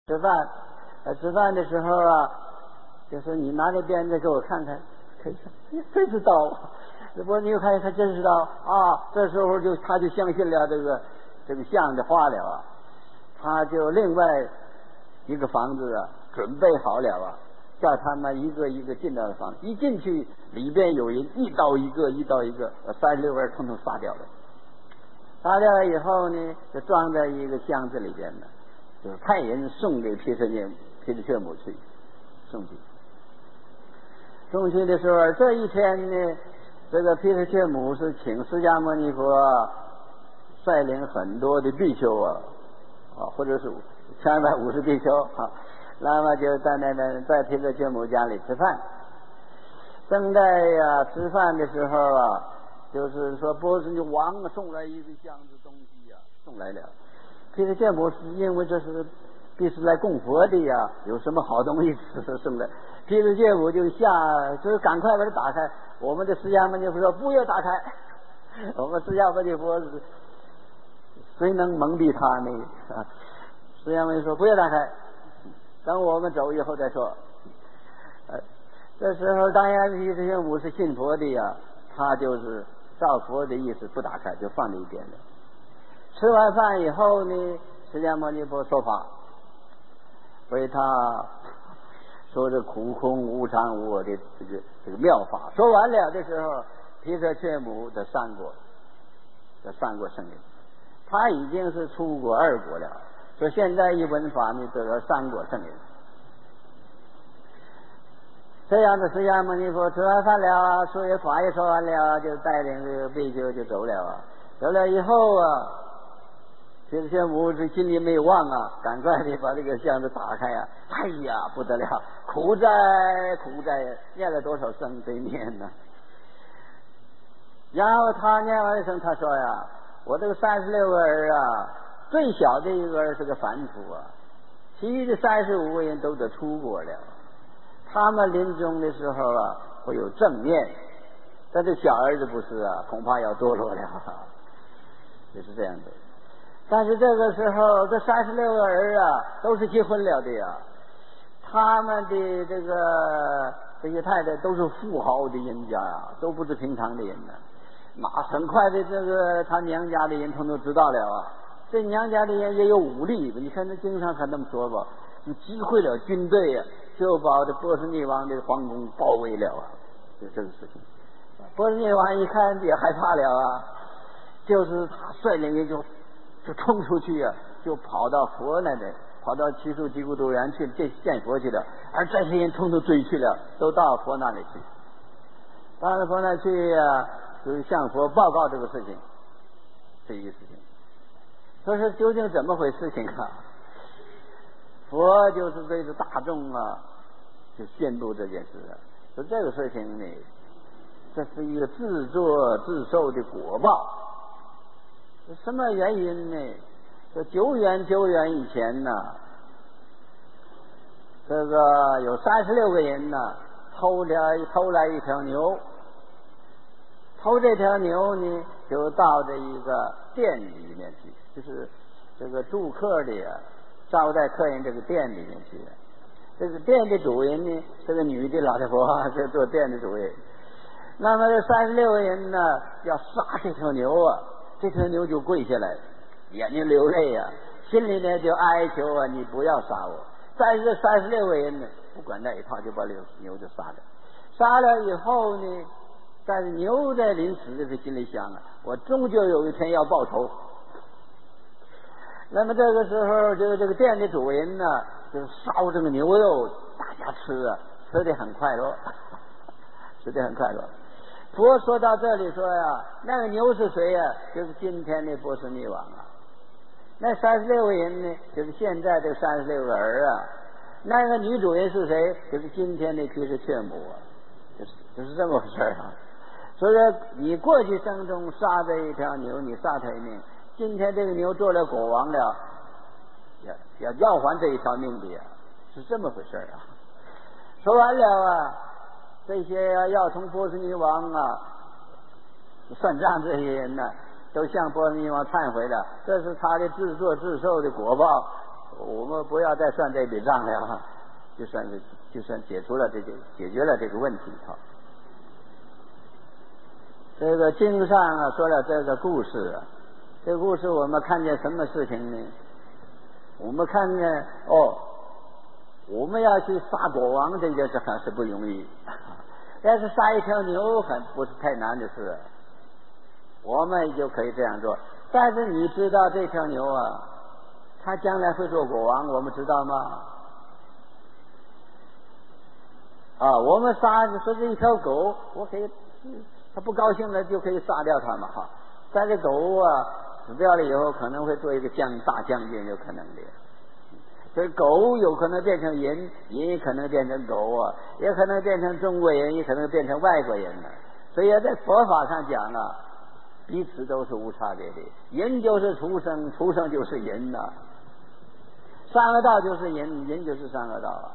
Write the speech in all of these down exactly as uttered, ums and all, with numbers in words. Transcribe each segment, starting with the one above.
吃饭，呃，吃饭的时候啊，就说你拿那鞭子给我看看，可以看，这是刀。波斯尼看他真是刀啊！这时候就他就相信了这个这个像的话了啊，他就另外一个房子啊准备好了啊，叫他们一个一个进到房，一进去里边有人一刀一个一刀一个，三十六个人统统杀掉了。杀掉了以后呢，就装在一个箱子里边呢，就是派人送给毗舍涅毗舍阙母去送去。送去的时候，这一天呢，这个毗舍阙母是请释迦牟尼佛率领很多的比丘啊，啊，或者是三百五十比丘啊，那么就在那那在毗舍阙母家里吃饭。正在呀、啊、吃饭的时候啊，就是说波斯尼王送来一个箱子东西呀、啊，送来了。毗舍阙母是因为这是必是来供佛的呀，有什么好东西是送来。毗舍阙母就下，就是赶快把它打开。我们的释迦牟尼佛说不要打开，我们释迦牟尼佛谁能蒙蔽他呢？啊，释迦牟尼说不要打开，等我们走以后再说。呃，这时候当然毗舍阙母是信佛的呀，他就是照佛的意思不打开，就放在一边了。吃完饭以后呢，释迦牟尼佛说法，为他说这苦空无常无我的这个这个妙法。说完了的时候，毗舍阙母的三国的三国圣人，他已经是出国二国了，说现在一闻法呢得了三国圣人。这样的释迦牟尼佛吃完饭了啊，说也法也说完了，就带领这个比丘就走了啊。走了以后啊，毗舍阙母这心里没有忘啊，赶快的把这个箱子打开啊！哎呀，不得了，苦哉苦哉，念了多少声得念呢？然后他念完一声，他说呀：“我这个三十六个儿啊，最小的一个儿是个凡夫啊，其余的三十五个人都得出国了。他们临终的时候啊，会有正念，但这小儿子不是啊，恐怕要堕落了。”就是这样的。但是这个时候，这三十六个儿啊，都是结婚了的呀。他们的这个这些太太都是富豪的人家呀，都不是平常的人呢。那很快的，这个他娘家的人统都知道了啊。这娘家的人也有武力，你看他经常还那么说吧，就击溃了军队啊，就把这波斯匿王的皇宫包围了啊，就这个事情。波斯匿王一看也害怕了啊，就是他率领人就就冲出去啊，就跑到佛那里，跑到祇树吉孤独园去见见佛去了。而这些人统统追去了，都到佛那里去。到了佛那去啊，就是向佛报告这个事情，这一个事情。说是究竟怎么回事情啊？佛就是对着大众啊，就宣布这件事啊，说这个事情呢，这是一个自作自受的果报。什么原因呢？说久远久远以前呢，这个有三十六个人呢，偷来偷来一条牛，偷这条牛呢，就到这一个店里面去，就是这个住客的呀，招待客人这个店里面去。这个店的主人呢，这个女的老太婆，这做店的主人。那么这三十六个人呢，要杀这条牛啊。这条牛就跪下来，眼睛流泪啊，心里呢就哀求啊，你不要杀我。但是这三十六个人呢，不管那一套，就把牛牛就杀了。杀了以后呢，但是牛在临死的时候心里想啊，我终究有一天要报仇。那么这个时候，就是这个店的主人呢，就是烧这个牛肉，大家吃啊，吃得很快乐，吃得很快乐。佛说到这里说呀，那个牛是谁呀？就是今天的波斯匿王啊。那三十六个人呢，就是现在这三十六个儿啊。那个女主人是谁？就是今天的毗舍阙母啊。就是就是这么回事啊。所以说，你过去生中杀这一条牛，你杀他一命，今天这个牛做了国王了，要要要还这一条命的呀，是这么回事啊。说完了啊。这些要从波斯匿王啊算账，这些人呢，都向波斯匿王忏悔了，这是他的自作自受的果报。 我们不要再算这笔账了，就算是就算解除了这个解决了这个问题哈。这个经上啊说了这个故事啊，这个故事我们看见什么事情呢？我们看见哦，我们要去杀国王这件事还是不容易，要是杀一条牛还不是太难的事，我们就可以这样做。但是你知道这条牛啊，它将来会做国王，我们知道吗？啊，我们杀说是一条狗，我可以，它不高兴了就可以杀掉它嘛哈。但是狗啊死掉了以后，可能会做一个将大将军，有可能的。所以狗有可能变成人，人也可能变成狗啊，也可能变成中国人，也可能变成外国人了。所以在佛法上讲啊，彼此都是无差别的，人就是畜生，畜生就是人呐、啊，三恶道就是人，人就是三恶道啊。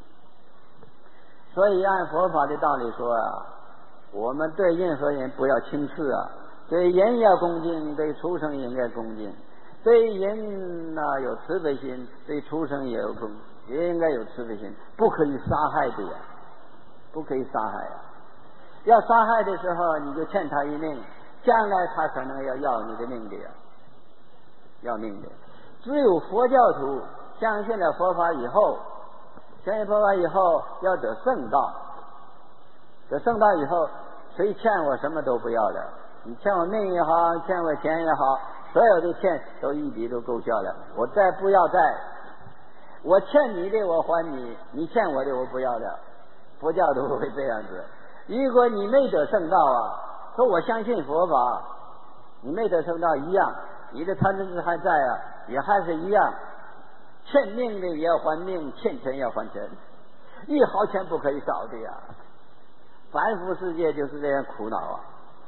所以按佛法的道理说啊，我们对任何人不要轻视啊，对人要恭敬，对畜生应该恭敬，对人呢、啊、有慈悲心，对畜生也有恭，也应该有慈悲心，不可以杀害的呀，不可以杀害啊！要杀害的时候，你就欠他一命，将来他可能要要你的命的呀，要命的。只有佛教徒相信了佛法以后，相信佛法以后要得圣道，得圣道以后，谁欠我什么都不要了，你欠我命也好，欠我钱也好，所有的欠都一笔都勾销了，我再不要债，我欠你的我还你，你欠我的我不要了。佛教徒会这样子。如果你没得圣道啊，说我相信佛法，你没得圣道一样，你的贪嗔痴还在啊，也还是一样，欠命的也要还命，欠钱要还钱，一毫钱不可以少的呀。凡夫世界就是这样苦恼啊。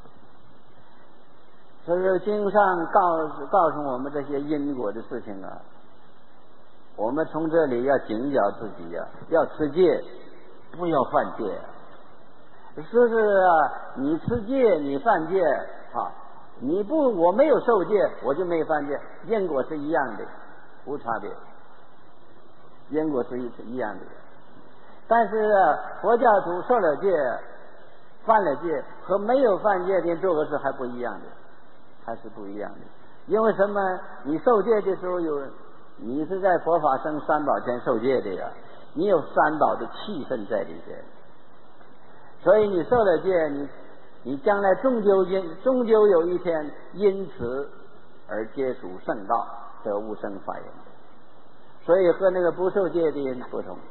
所以说经上告诉告诉我们这些因果的事情啊，我们从这里要警觉自己啊，要持戒，不要犯戒啊。是是啊，你持戒你犯戒啊，你不我没有受戒我就没犯戒，因果是一样的，无差别，因果是一一样的。但是啊，佛教徒受了戒犯了戒和没有犯戒的做个事还不一样的，还是不一样的。因为什么？你受戒的时候有，你是在佛法僧三宝前受戒的呀，你有三宝的气氛在里边，所以你受了戒，你你将来终究因终究有一天因此而接触圣道，得无生法忍。所以和那个不受戒的人不同。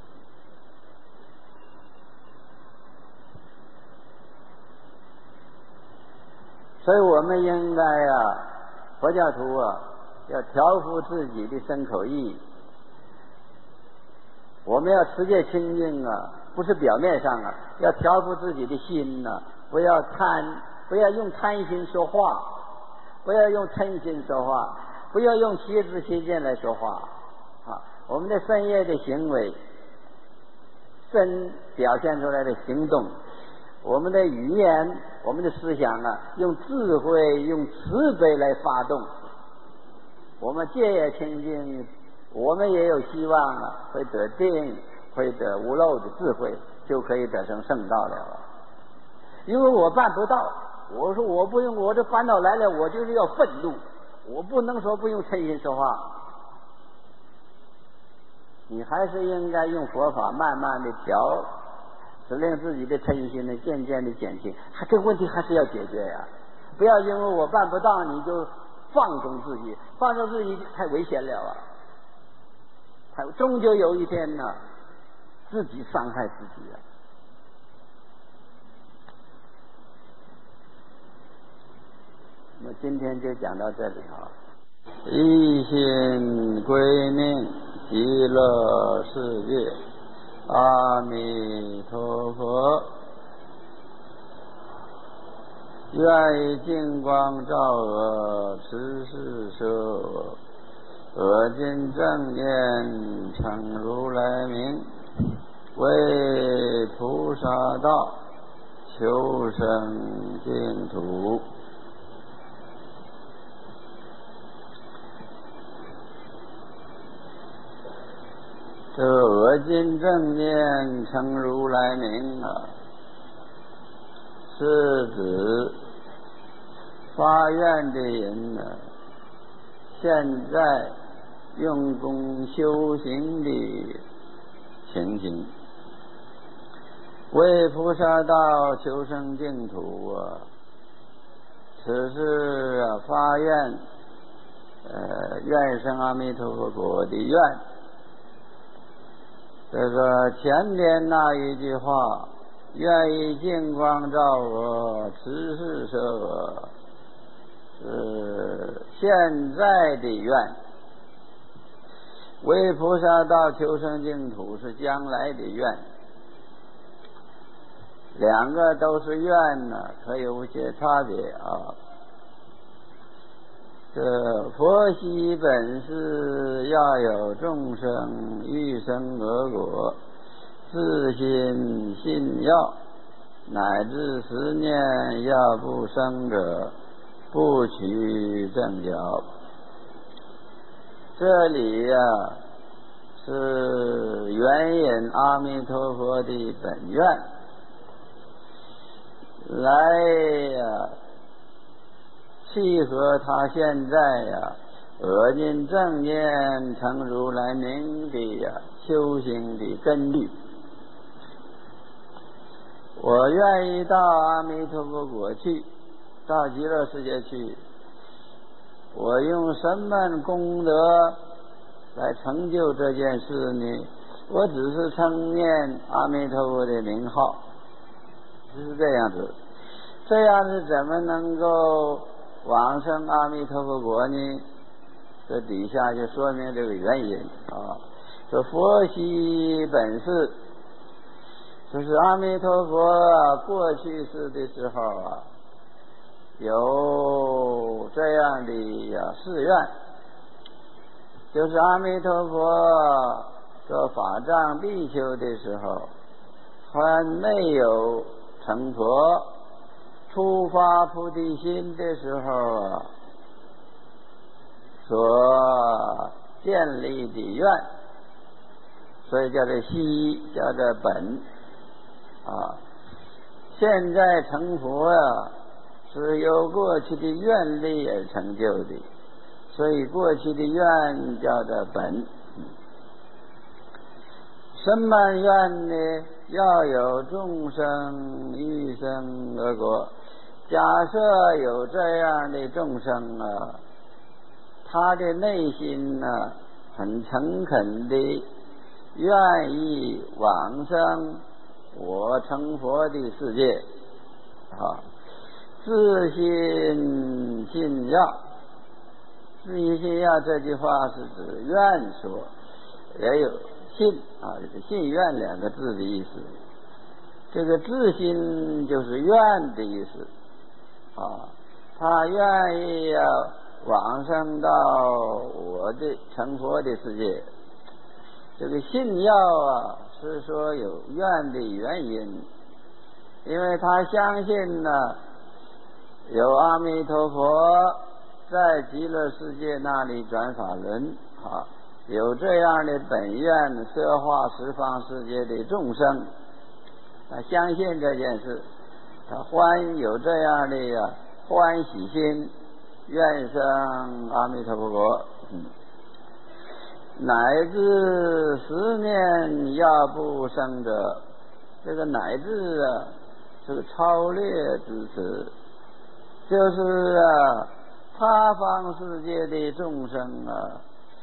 所以我们应该啊，佛教徒啊，要调伏自己的身口意。我们要持戒清净啊，不是表面上啊，要调伏自己的心呐、啊，不要贪，不要用贪心说话，不要用嗔心说话，不要用邪知邪见来说话啊。我们的身业的行为，身表现出来的行动，我们的语言，我们的思想啊，用智慧用慈悲来发动，我们戒业清净，我们也有希望啊，会得定，会得无漏的智慧，就可以得成圣道了。因为我办不到，我说我不用，我这烦恼来了，我就是要愤怒，我不能说不用嗔心说话。你还是应该用佛法慢慢的调，使令自己的嗔心呢渐渐的减轻。还这个问题还是要解决呀，不要因为我办不到你就放纵自己，放纵自己太危险了啊！太终究有一天呢，自己伤害自己啊。那今天就讲到这里啊。一心归命极乐世界，阿弥陀佛。愿以净光照我，持世摄我，恶尽正念成如来名，为菩萨道，求生净土。 这恶尽正念成如来名啊，是指发愿的人呢，现在用功修行的情形，为菩萨道求生净土啊，此是啊发愿呃愿生阿弥陀佛国的愿。这个前边那一句话，愿以净光照我，慈氏舍我，是现在的愿；为菩萨道求生净土是将来的愿。两个都是愿呢，可有些差别啊。这佛悉本是要有众生欲生俄果，自心信要，乃至十念要不生者，不取正觉。这里呀、啊、是援引阿弥陀佛的本愿来呀、啊契合他现在呀恶尽正念成如来名的呀修行的根据。我愿意到阿弥陀佛国去，到极乐世界去，我用什么功德来成就这件事呢？我只是称念阿弥陀佛的名号，就是这样子。这样是怎么能够往生阿弥陀佛国呢？这底下就说明这个原因啊。说佛悉本是，就是阿弥陀佛、啊、过去世的时候啊，有这样的呀誓愿，就是阿弥陀佛做法藏比丘的时候，还没有成佛，初发菩提心的时候啊，所建立的愿，所以叫做悉，叫做本啊。现在成佛啊，是由过去的愿力而成就的，所以过去的愿叫做本。什么愿呢？要有众生欲生俄果。假设有这样的众生啊，他的内心呢、啊、很诚恳的愿意往生我成佛的世界啊，自信信要，自信信要这句话是指愿说，也有信啊，这个信愿两个字的意思。这个自心就是愿的意思啊，他愿意要往生到我的成佛的世界。这个信要啊，是说有愿的原因，因为他相信呢，有阿弥陀佛在极乐世界那里转法轮啊，有这样的本愿摄化十方世界的众生，他相信这件事，他欢有这样的呀欢喜心，愿生阿弥陀佛国，嗯，乃至十念要不生者，这个乃至啊是个超略之词，就是啊他方世界的众生啊，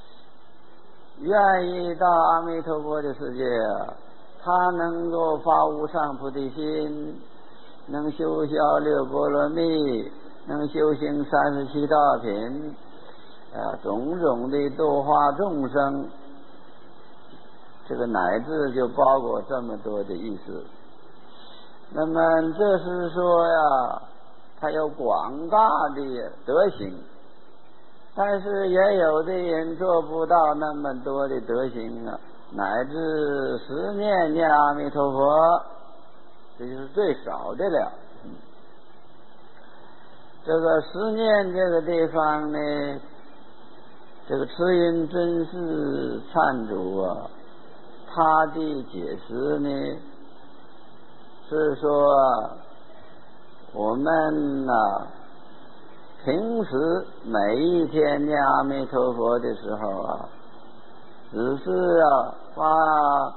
愿意到阿弥陀佛的世界啊，他能够发无上菩提心，能修消六波罗蜜，能修行三十七道品啊，种种的度化众生，这个乃至就包括这么多的意思。那么这是说呀，他有广大的德行，但是也有的人做不到那么多的德行啊，乃至十念念阿弥陀佛，这就是最少的了。嗯、这个十念这个地方呢，这个慈云尊士忏主啊， 他的解释呢是说，我们啊平时每一天念阿弥陀佛的时候啊，只是啊发，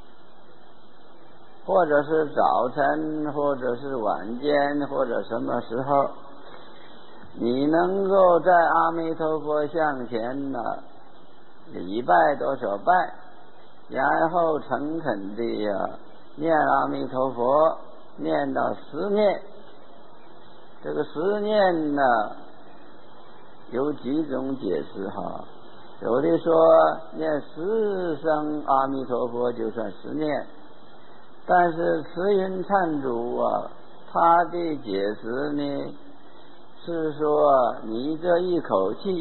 或者是早晨，或者是晚间，或者什么时候，你能够在阿弥陀佛像前呢礼拜多少拜，然后诚恳地呀念阿弥陀佛，念到十念。这个十念呢有几种解释哈，有的说念十声阿弥陀佛就算十念，但是慈云忏主啊，他的解释呢是说，你这一口气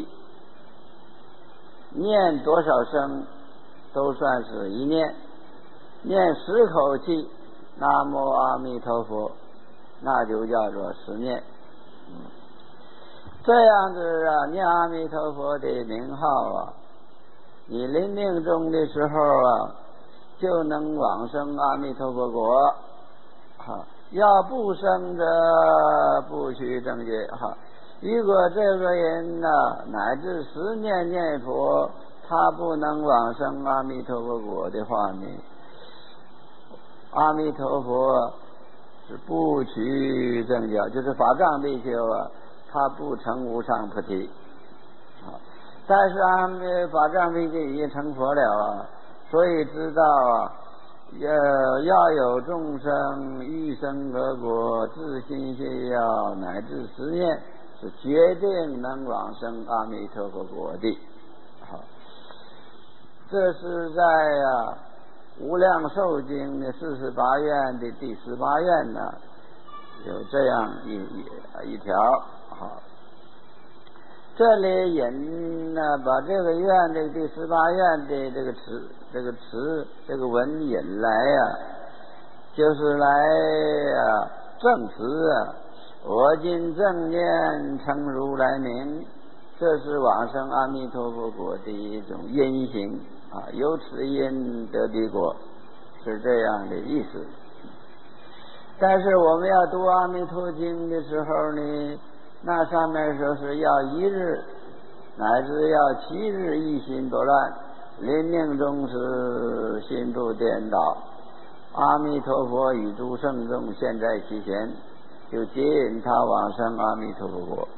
念多少声都算是一念，念十口气南无阿弥陀佛，那就叫做十念。嗯，这样子啊，念阿弥陀佛的名号啊，你临命终的时候啊，就能往生阿弥陀佛国。哈，要不生则不须正觉。哈，如果这个人呢、啊，乃至十念念佛，他不能往生阿弥陀佛国的话呢，阿弥陀佛是不取正觉，就是法藏比丘啊，他不成无上菩提。但是阿弥法藏比丘已经成佛了啊，所以知道啊，要要有众生欲生何国，自心需要乃至十念，是决定能往生阿弥陀佛国的。好，这是在啊无量寿经的四十八愿的第十八愿呢，有这样一一一条。好，这里引呢把这个愿这个第十八愿的这个词这个词这个文引来呀、啊，就是来啊证实啊，我今正念称如来名，这是往生阿弥陀佛国的一种因行啊，由此因得彼果，是这样的意思。但是我们要读阿弥陀经的时候呢，那上面说是要一日乃至要七日一心不乱，临命终时心不颠倒，阿弥陀佛与诸圣众现在其前，就接引他往生阿弥陀佛国。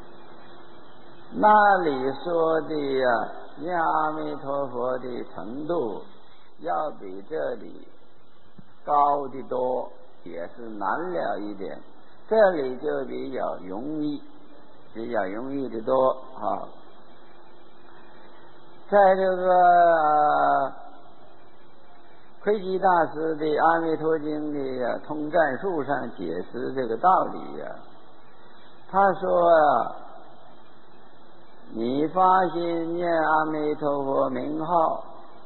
那里说的呀、啊，念阿弥陀佛的程度要比这里高的多，也是难了一点，这里就比较容易，比较容易的多啊。在这个、呃、窥基大师的《阿弥陀经》的、啊、通赞术上解释这个道理呀、啊，他说啊，你发心念阿弥陀佛名号，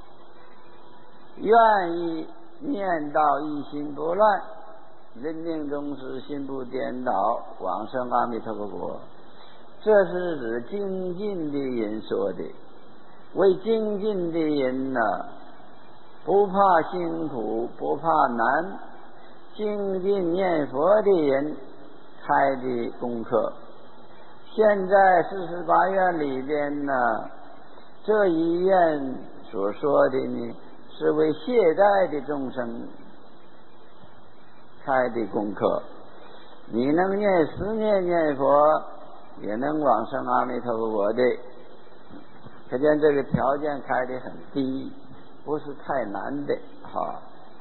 愿意念到一心不乱，临命终时心不颠倒，往生阿弥陀佛国，这是指精进的人说的。为精进的人呢、啊，不怕辛苦，不怕难，精进念佛的人开的功课。现在四十八愿里边呢，这一愿所说的呢，是为懈怠的众生开的功课。你能念十念念佛，也能往生阿弥陀佛国的。可见这个条件开得很低，不是太难的哈。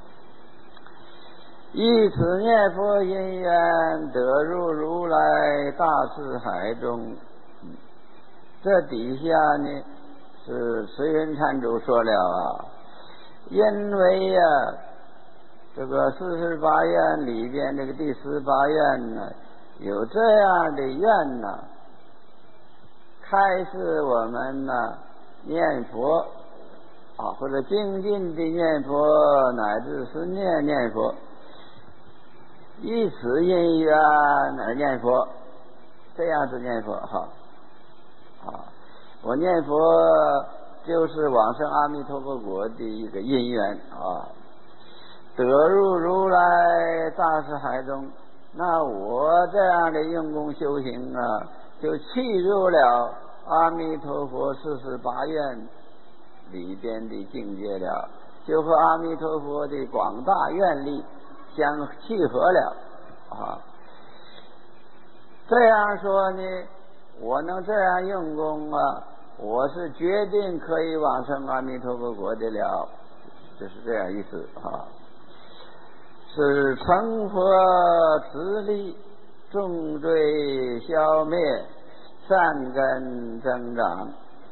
以此念佛因缘，得入如来大智海中。这底下呢是慈云禅主说了啊，因为啊这个四十八愿里边这个第十八愿呢，有这样的愿呢，开示我们呢念佛啊，或者精进的念佛，乃至是念念佛，以此因缘而念佛，这样子念佛哈啊，我念佛就是往生阿弥陀佛国的一个因缘啊。得入如来大士海中，那我这样的用功修行啊，就契入了阿弥陀佛四十八愿里边的境界了，就和阿弥陀佛的广大愿力相契合了啊。这样说呢，我能这样用功啊，我是决定可以往生阿弥陀佛国的了，就是这样意思啊。是成佛慈力，重罪消灭，善根增长。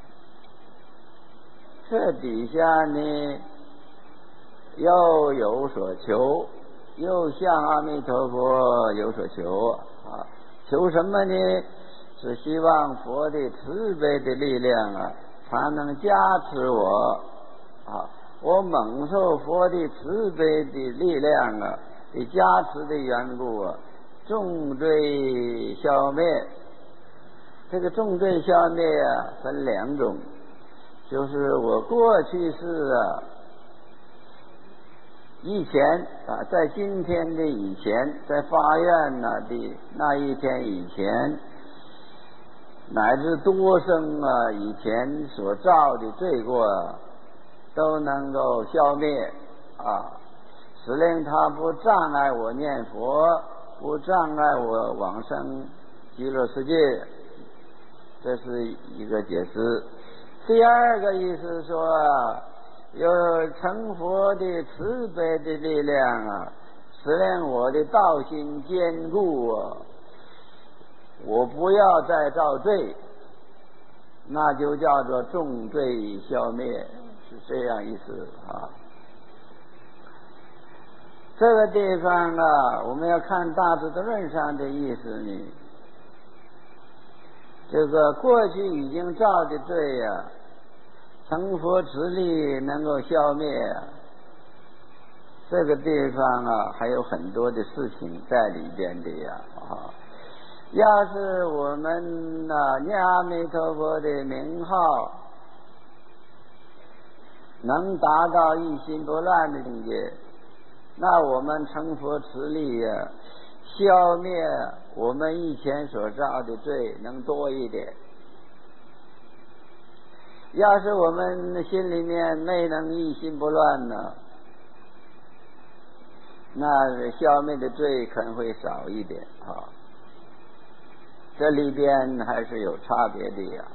这底下呢，又有所求，又向阿弥陀佛有所求啊。求什么呢？是希望佛的慈悲的力量啊，才能加持我啊。我蒙受佛的慈悲的力量啊的加持的缘故啊，重罪消灭。这个重罪消灭啊，分两种，就是我过去是啊，以前啊，在今天的以前，在发愿呢的那一天以前，乃至多生啊以前所造的罪过啊，都能够消灭啊，使令它不障碍我念佛，不障碍我往生极乐世界。这是一个解释。第二个意思说，有成佛的慈悲的力量啊，使令我的道心坚固啊，我不要再造罪，那就叫做重罪消灭，是这样意思啊。这个地方啊，我们要看大智度论上的意思呢。这个过去已经造的罪呀、啊，成佛慈力能够消灭啊。这个地方啊，还有很多的事情在里边的呀啊。要是我们啊念阿弥陀佛的名号，能达到一心不乱的境界，那我们成佛慈力呀、啊，消灭我们以前所造的罪能多一点。要是我们心里面没能一心不乱呢，那消灭的罪可能会少一点啊。这里边还是有差别的呀。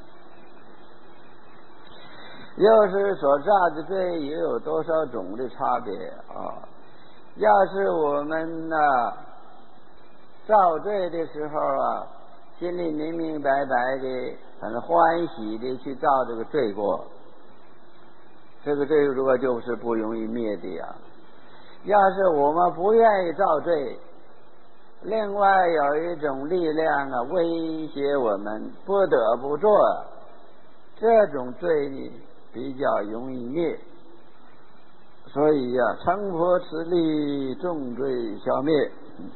要是所造的罪也有多少种的差别啊？要是我们呢、啊、造罪的时候啊，心里明明白白的，很欢喜的去造这个罪过，这个罪过就是不容易灭的呀。要是我们不愿意造罪，另外有一种力量啊威胁我们不得不做，这种罪呢比较容易灭。所以呀、啊，成佛慈力，重罪消灭，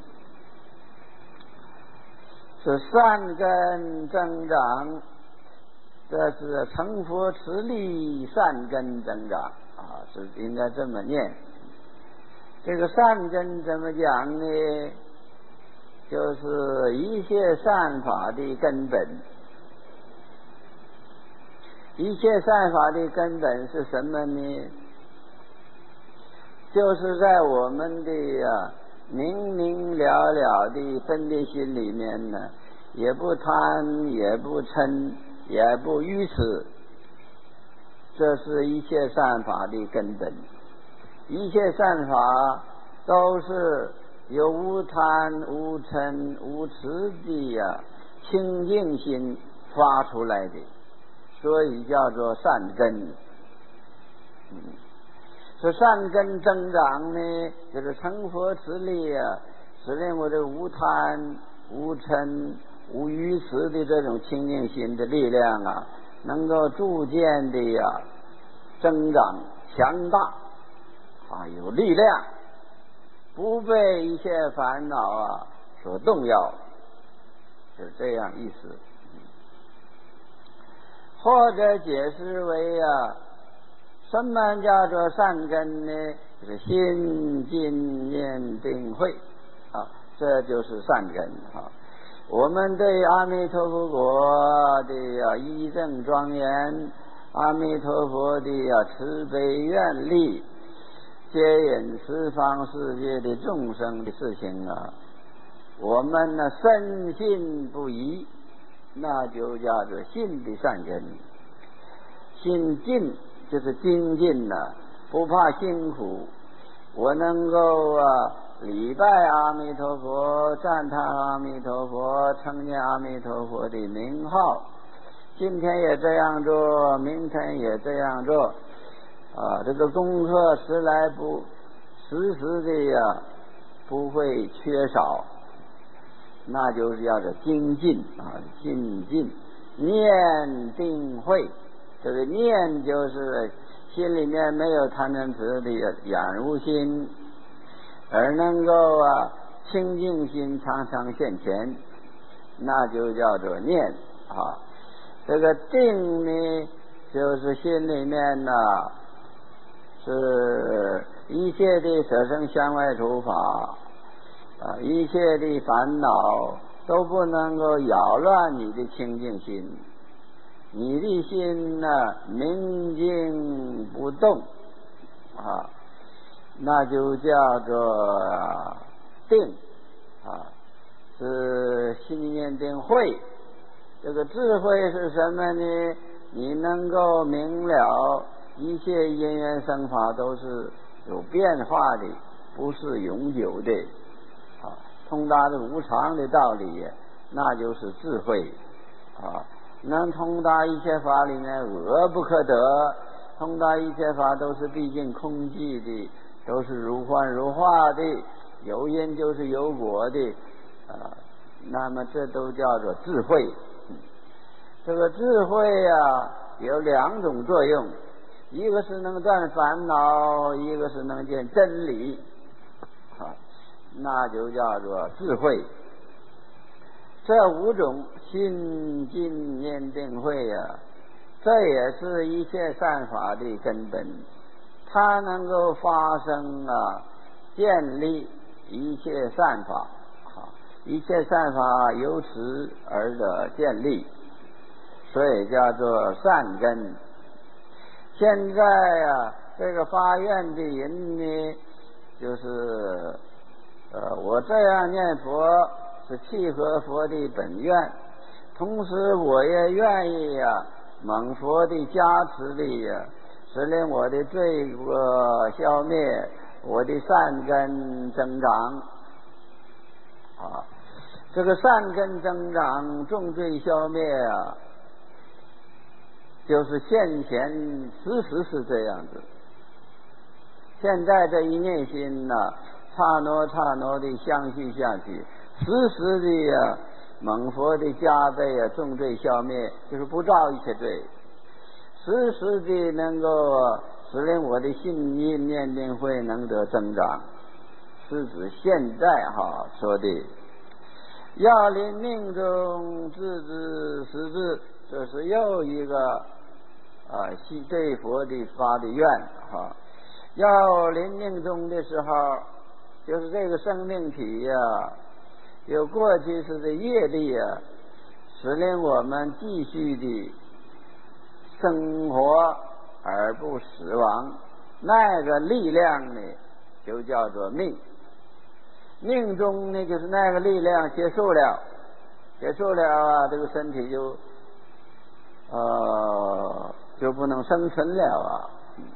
是善根增长。这是成佛慈力，善根增长啊，是应该这么念。这个善根怎么讲呢？就是一切善法的根本。一切善法的根本是什么呢？就是在我们的啊明明了了的分别心里面呢，也不贪，也不嗔，也不愚痴，这是一切善法的根本。一切善法都是由无贪无嗔无痴的呀、啊、清净心发出来的，所以叫做善根。嗯，这善根增长呢，就是成佛慈力啊，使令我的无贪无嗔无愚痴的这种清净心的力量啊，能够逐渐的呀、啊、增长强大啊，有力量，不被一切烦恼啊所动摇，是这样意思。 或者解释为啊，什么叫做善根呢？就是心静念定慧啊，这就是善根啊。我们对阿弥陀佛国的啊义正庄严，阿弥陀佛的啊慈悲愿力，接引十方世界的众生的事情啊，我们呢深信不疑，那就叫做信的善根。心静就是精进呢、啊，不怕辛苦，我能够啊礼拜阿弥陀佛，赞叹阿弥陀佛，称念阿弥陀佛的名号，今天也这样做，明天也这样做啊，这个功课时来不时时的呀不会缺少，那就是叫做精进啊，精进念定慧。这个念就是心里面没有贪嗔痴的染污心，而能够啊清净心常常现前，那就叫做念啊。这个定呢，就是心里面呢、啊、是一切的舍生向外处法啊，一切的烦恼都不能够扰乱你的清净心。你的心呢、啊、明静不动啊，那就叫做定啊，是心念定慧。这个智慧是什么呢？你能够明了一切因缘生法都是有变化的，不是永久的啊，通达的无常的道理，那就是智慧啊。能通达一切法里面恶不可得，通达一切法都是毕竟空寂的，都是如幻如化的，有因就是有果的啊，那么这都叫做智慧。这个智慧啊有两种作用，一个是能断烦恼，一个是能见真理啊，那就叫做智慧。这五种心静念定慧啊，这也是一切善法的根本，它能够发生啊建立一切善法啊，一切善法由此而得建立，所以叫做善根。现在啊这个发愿的人呢，就是呃我这样念佛是契合佛的本愿，同时我也愿意啊蒙佛的加持力啊，使令我的罪恶消灭，我的善根增长啊。这个善根增长，重罪消灭啊，就是现前时时是这样子。现在这一念心呢、啊，刹那刹那的相续下去，时时的啊蒙佛的加倍啊，重罪消灭，就是不造一切罪，时时的能够使令我的信念念定慧能得增长，是指现在哈说的要临命中自知实质，这是又一个啊对佛的发的愿哈。要临命中的时候，就是这个生命体呀、啊，有过去式的业力啊，使令我们继续的生活而不死亡，那个力量呢，就叫做命。命中呢，就是那个力量结束了，结束了啊，这个身体就呃就不能生存了啊。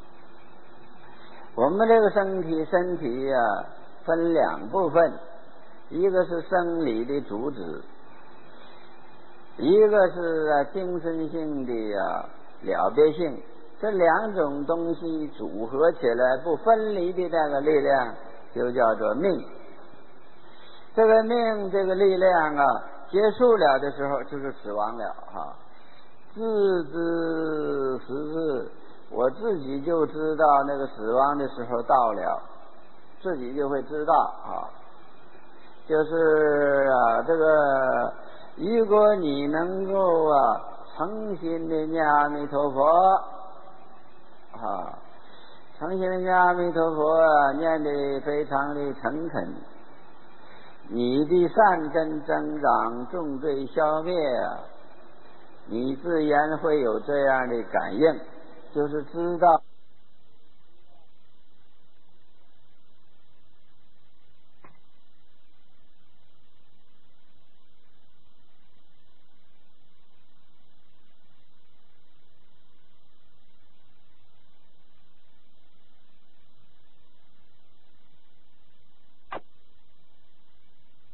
我们这个身体身体呀、啊，分两部分，一个是生理的主旨，一个是啊精神性的啊了别性，这两种东西组合起来不分离的那个力量，就叫做命。这个命这个力量啊，结束了的时候就是死亡了哈。自知实质，我自己就知道那个死亡的时候到了，自己就会知道啊。就是啊，这个如果你能够啊诚心的念阿弥陀佛啊，诚心的念阿弥陀佛，念得非常的诚恳，你的善根增长，重罪消灭啊，你自然会有这样的感应，就是知道